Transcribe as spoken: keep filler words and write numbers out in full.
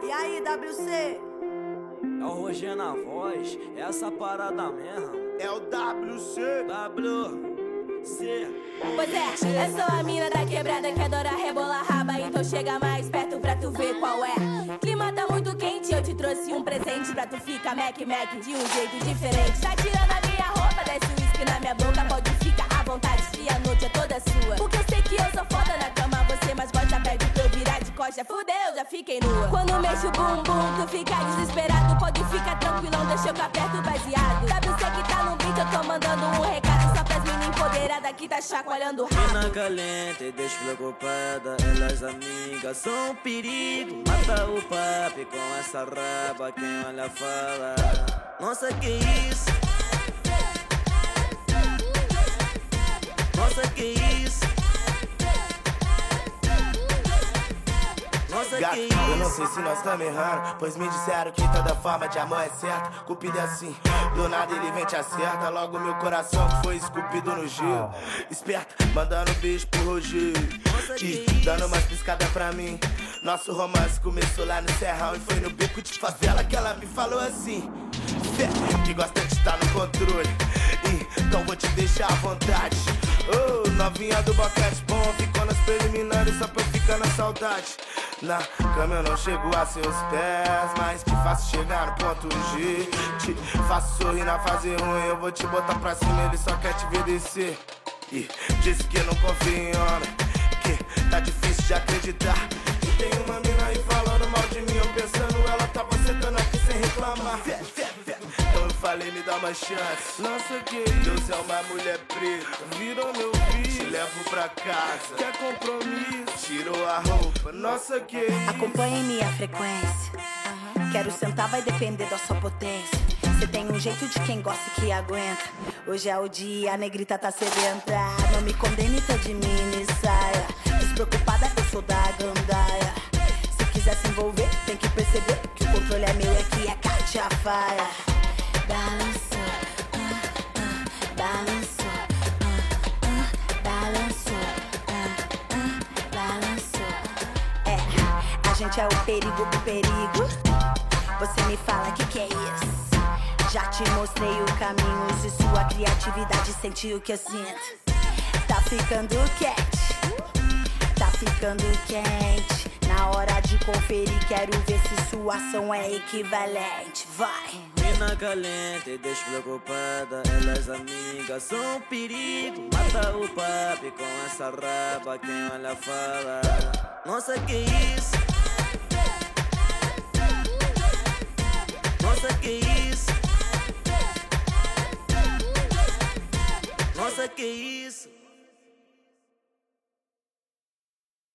E aí, W C? É o Roger na voz, é essa parada mesmo. É o W C. W C. Pois é, eu sou a mina da quebrada que adora rebolar raba. Então chega mais perto pra tu ver qual é. Clima tá muito quente, eu te trouxe um presente pra tu ficar Mac Mac de um jeito diferente. Tá tirando a minha roupa, desce o uísque na minha boca. Pode ficar à vontade, que a noite é toda sua. Porque eu sei que eu sou foda na cama, você mais gosta, pede pra eu virar de costa. Fudeu, já fiquei nua. Quando mexo o bumbum, tu fica desesperado. Pode ficar tranquilão, deixa eu aperto baseado. W C que tá no beat, eu tô mandando um recado só pras meninas empoderadas que tá chacoalhando o rabo. Mina calente, despreocupada, elas amigas são um perigo. Mata o papi com essa raba, quem olha fala: nossa, que isso? Nossa, que isso? Nossa, Gato, que isso? eu não sei se nós estamos errando, pois me disseram que toda forma de amor é certa. Cupido é assim, do nada ele vem te acerta. Logo meu coração que foi esculpido no gelo. Esperta, mandando um beijo pro Rogério e dando umas piscadas pra mim. Nosso romance começou lá no Serrão e foi no beco de favela que ela me falou assim: fé, que gosta de estar no controle, então vou te deixar à vontade. Oh, novinha do boquete bom, ficou nas preliminares só pra eu ficar na saudade. Na cama eu não chego a seus pés, mas te faço chegar no ponto G. Te faço sorrir na fase ruim, eu vou te botar pra cima, ele só quer te ver descer. E disse que não confia em homem, que tá difícil de acreditar. E tem uma mina aí falando mal de mim, eu pensando, ela tava sentando aqui sem reclamar. Fé, fé, fé. Então eu falei, me dá uma chance. Nossa, que Deus é uma mulher preta, virou meu filho, te levo pra casa. Quer compromisso? Tirou a roupa. Nossa, que isso? Acompanhe minha frequência. Quero sentar, vai depender da sua potência. Cê tem um jeito de quem gosta e que aguenta. Hoje é o dia, a negrita tá sedenta. Não me condene, tá de mini saia. Despreocupada, eu sou da gandaia. Se quiser se envolver, tem que perceber que o controle é meu, é que é Katia Faia. Balançou, ah, ah, balançou, ah, ah, balançou, ah, ah, balançou. É, a gente é o perigo do perigo. Você me fala que que é isso? Já te mostrei o caminho, se sua criatividade sentiu o que eu sinto. Tá ficando quente, tá ficando quente. Na hora de conferir, quero ver se sua ação é equivalente. Vai! Mina calente, despreocupada, elas amigas são um perigo. Mata o papi com essa raba, quem olha fala: nossa, que isso? Nossa, que isso? Nossa, que isso?